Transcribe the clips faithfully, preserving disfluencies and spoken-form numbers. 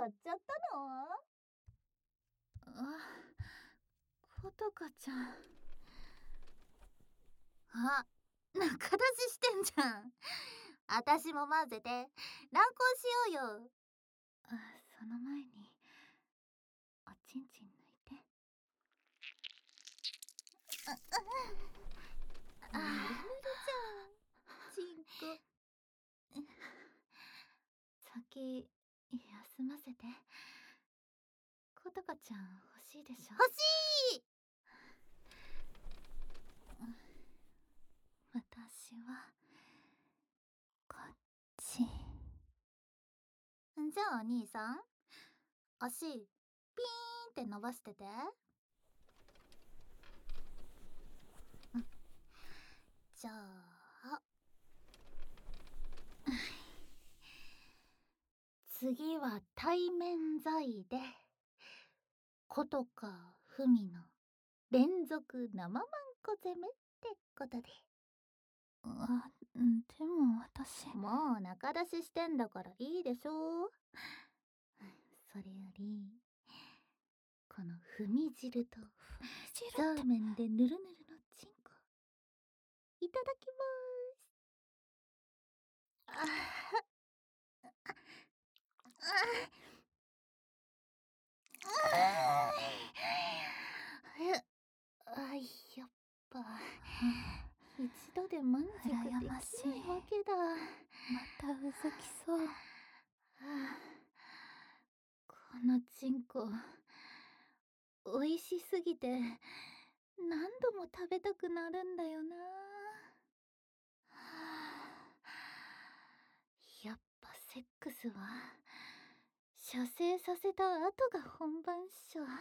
やっちゃったの？ あ、ことかちゃん。 あ、仲出ししてんじゃん。あたしも混ぜて乱行しようよ。 あ、その前におちんちん抜いて。 あ、ぬるぬるじゃん、ちんこ。 先休ませて。ことかちゃん欲しいでしょ？ 欲しい。 私はこっち。 じゃあ兄さん、足ピーンって伸ばしてて。じゃあ次は対面罪でことかふみの連続生マンコ攻めってことで。 あ、でも私もう仲出ししてんだからいいでしょ。それよりこのふみ汁とそうめんでぬるぬるのちんこいただきまーす。ああ、やっぱ一度で満足できないわけだ。 またうずきそう。 このちんこおいしすぎて何度も食べたくなるんだよな。やっぱセックスは射精させた後が本番っしょ。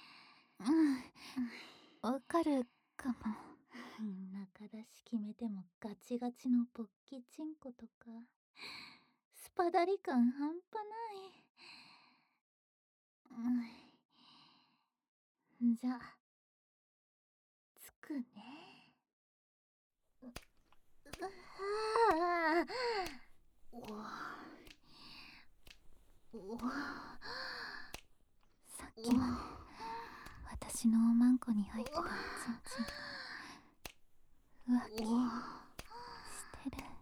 うん、わかるかも。 仲出し決めてもガチガチの勃起チンコとかスパダリ感半端ない。うん、じゃあつくね。うわおお、 さっきまで私のおまんこに入ってたおちんちんが浮気してる。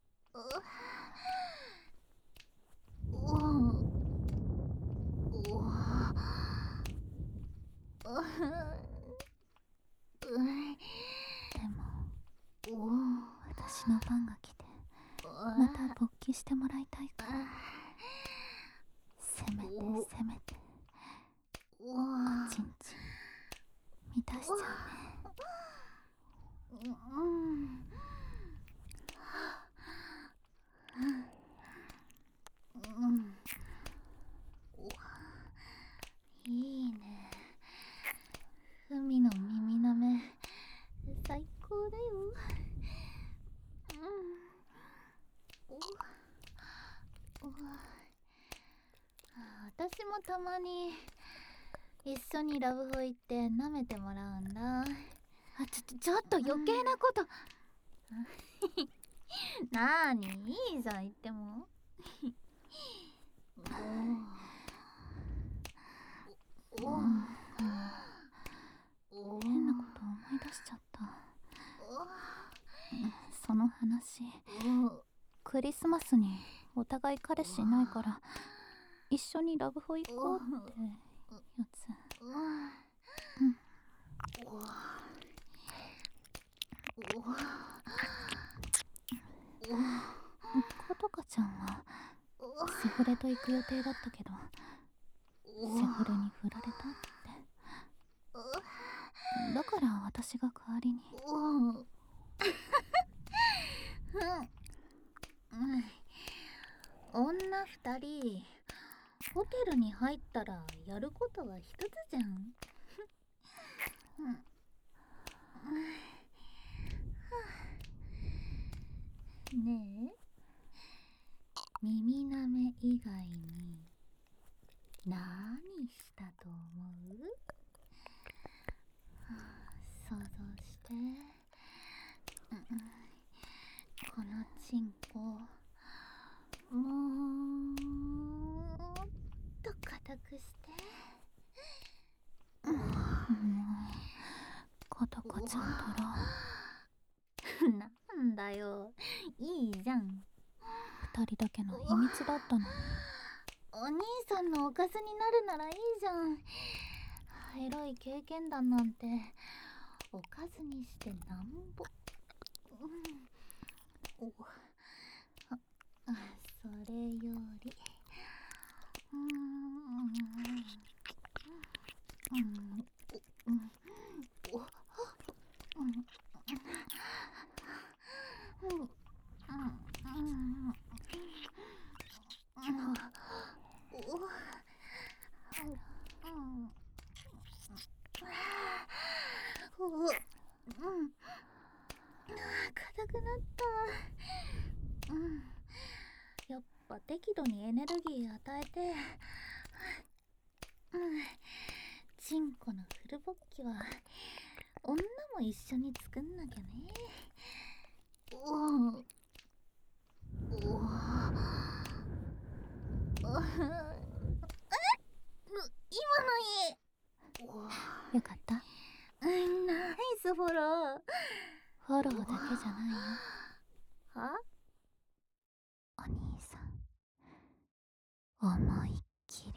でも私の番が来てまた勃起してもらいたいから、せめてせめておちんちん満たしちゃうね。 いいね。ふみの耳なめ最高だよ。私もたまに一緒にラブホ行って舐めてもらうんだ。あ、ちょちょっと余計なこと。なーに、いいじゃん言っても。 変なこと思い出しちゃった。その話、クリスマスにお互い彼氏いないから一緒にラブホ行こうってやつ。うん。ことかちゃんはセフレと行く予定だったけどセフレに振られたって。だから私が代わりに。 女二人ホテルに入ったらやることは一つじゃん。ねえ、耳なめ以外に何したと思う？想像して。このちんこもっとして。 もうコトコちゃんとらなんだよ、いいじゃん。 二人だけの秘密だったのに。 お兄さんのおかずになるならいいじゃん。エロい経験談なんておかずにしてなんぼ。うん、おあそれよりうーんうんうんおうんうん硬くなった。うん、やっぱ適度にエネルギー与えて、うん、チンコのフル勃起は女も一緒に作んなきゃね。おおお今のいい。 よかった。 ナイスフォロー。 フォローだけじゃないよ。 は？ お兄さん、思いっきり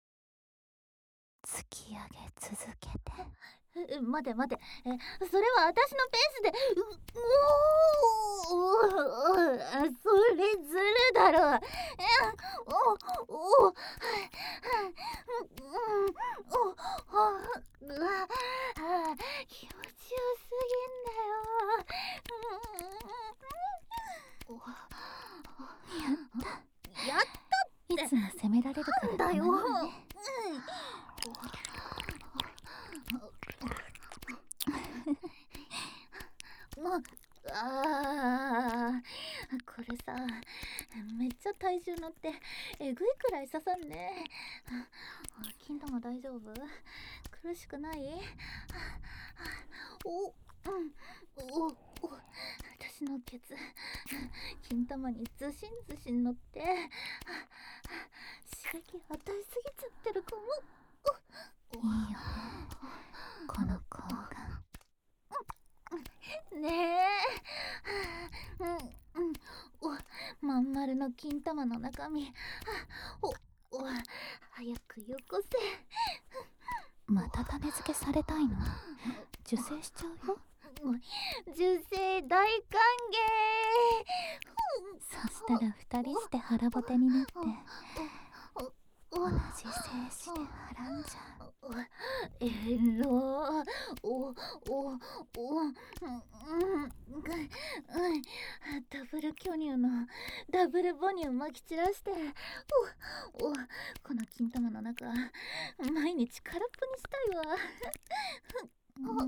突き上げ続けて。 え、待て待て、え、それは私のペースで。うおおそれずるだろ。え、おおおうわ、気持ちよすぎんだよ。 やったやったって。 いつも責められるからだよ。もう、あー、これさ、めっちゃ体重乗ってえぐいくらい刺さんね。金玉大丈夫？苦しくない？お、うん、お、お、私のケツ金玉にズシンズシン乗って刺激与えすぎちゃってるかも。 いいよね、この子が。 ねえ、うんうん、お、まん丸の金玉の中身、おお早くよこせ。 また種付けされたいの？受精しちゃうよ。 受精大歓迎。 そしたら二人して腹ぼてになって同じ精子ではらんじゃう。 えろー。おおおうんうんダブル巨乳のダブル母乳まき散らして、おおこの金玉の中毎日空っぽにしたいわ。 うん、そん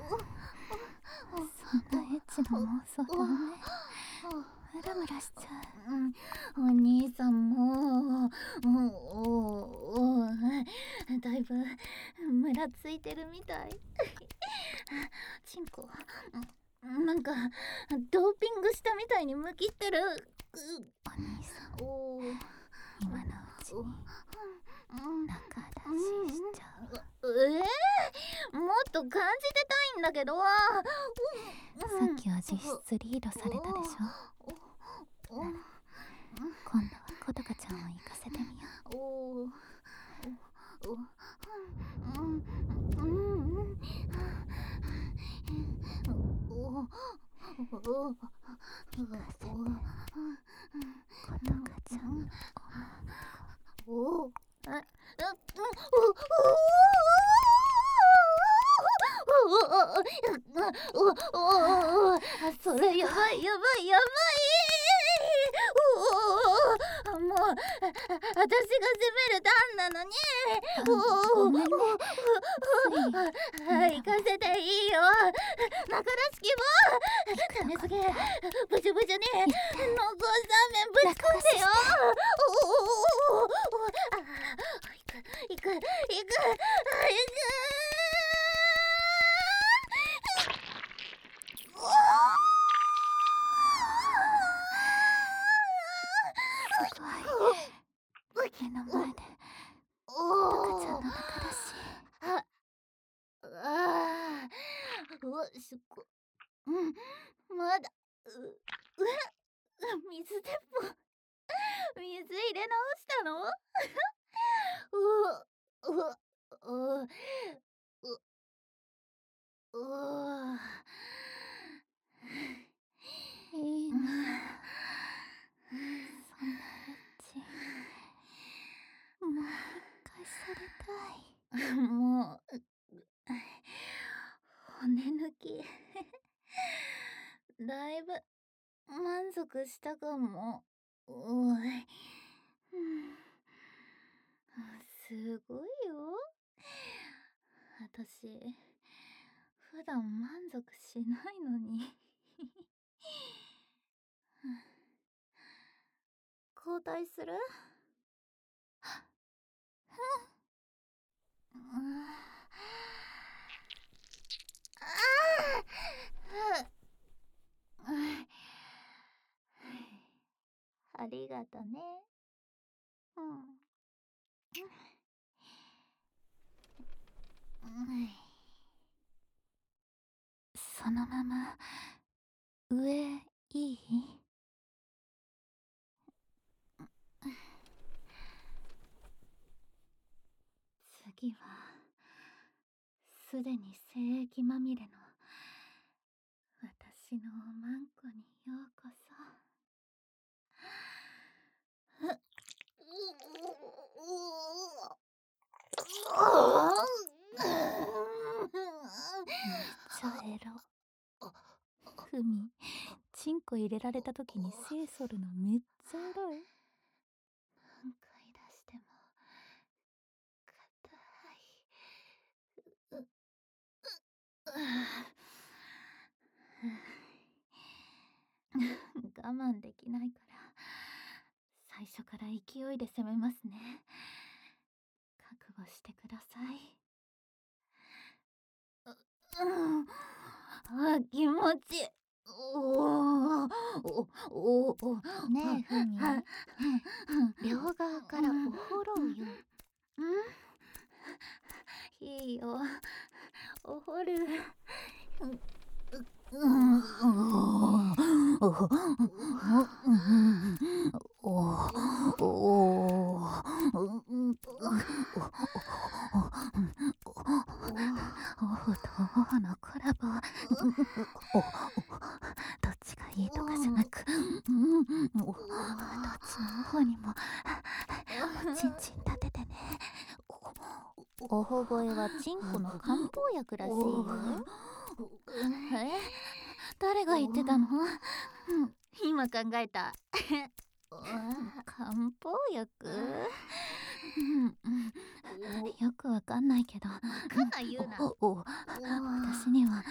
なエッチな妄想ダメ。ムラムラしちゃう。うん、お兄さんもおおおだいぶムラついてるみたい。チンコなんかドーピングしたみたいにむきってる。 お兄さん、 お今のうちに中出ししちゃう。 えー、もっと感じてたいんだけど。さっきは実質リードされたでしょ。今度はコトカちゃんを行かせてみよう。 おおうんうんおお行かせて、コトカちゃん。 おおあそれやばいやばいやばい。おおもう私が責める番なのに。おお行かせていいよ。中出し希望。種付けブチュブチュに濃厚サーメンぶち込んでよ。おお行く行く行く行く。 すごい。目の前でコトカしこ。うん、まだ。う、う、水鉄砲。水入れ直したの？う、う、う、う、う、う。 いいな。そんなエッチもう一回されたい。 もう骨抜きだいぶ満足したかも。おい、すごいよ。私普段満足しないのに交代する？ありがとね。うん。 そのまま上いい？ 次はすでに精液まみれの私のおまんこにようこそ。 めっちゃエロ。ふみ、チンコ入れられた時に精そるのめっちゃエロい。 何回出しても硬い。我慢できないから最初から勢いで攻めますね。覚悟してください。うん、あ、気持ち。おおおお。 ねえふみ、両側からおほろうよ。 うん、いいよ、おほる。うんうんおのコラボ。どっちがいいとかじゃなく、どっちの方にもチンチン立ててね。 おほ声はチンコの漢方薬らしいよ。え、誰が言ってたの？今考えた。漢方薬？ よくわかんないけど、 かんない言うな。 私には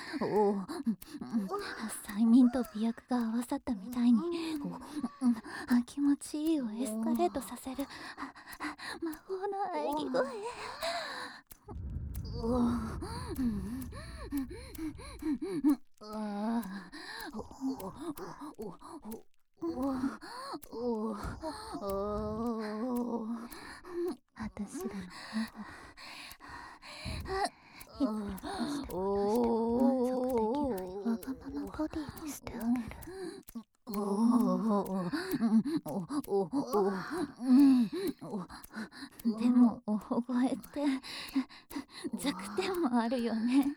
催眠と美薬が合わさったみたいに気持ちいいをエスカレートさせる魔法の喘ぎ声。私らのほっぺたして戻して満足できないわがままボディにしてあげる。 でもおほ声って弱点もあるよね。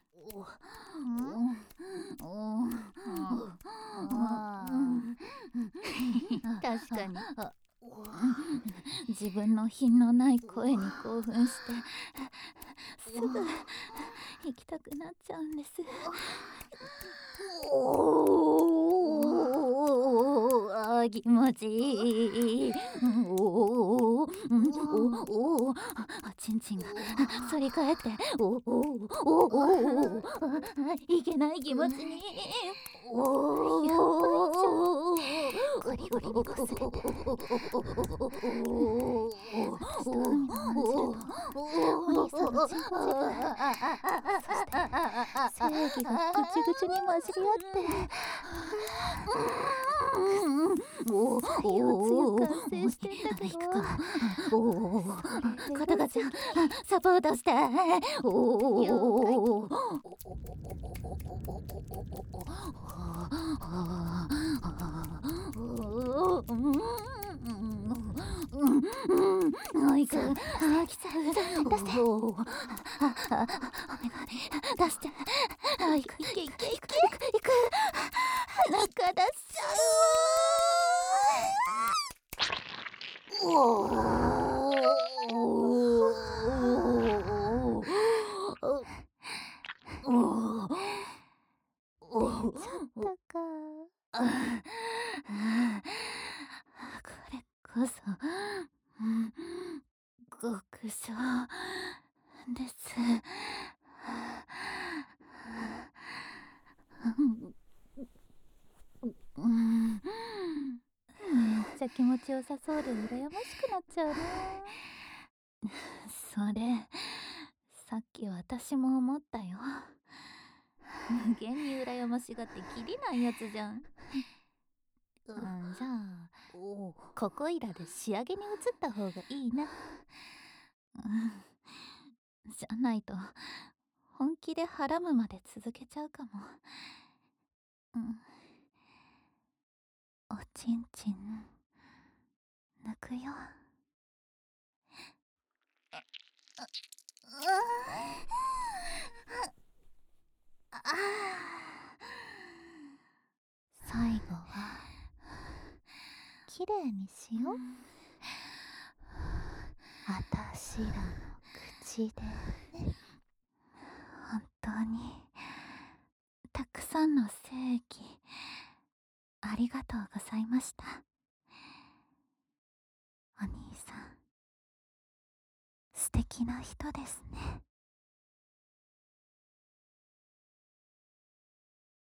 確かに自分の品のない声に興奮してすぐ行きたくなっちゃうんです。おー、あ、気持ちいい。おーおお、チンチンが反り返っておおおお、いけない気持ちに。おお、やばいじゃん。ゴリゴリにこすれて下海のまんじるとお兄さんのチンチン、そして精液がぐちゅぐちゅに混じり合っておおおお完成してんだけど。 おお肩がちゃんサポートして。おおおいくあ来ちゃう。出しておおお願い出して。あいくいけいけいけいくいく中出しちゃう。おおおちゃったか。 これこそ極上です。 めっちゃ気持ちよさそうで羨ましくなっちゃうな。 それさっき私も思ったよ。無限に羨ましがってキリないやつじゃん。うん、じゃあここいらで仕上げに移った方がいいな。うん、じゃないと本気でハラむまで続けちゃうかも。うん、おちんちん抜くよ。最後はきれいにしよう。あたしらの口でね。本当にたくさんの精液ありがとうございました。お兄さん素敵な人ですね。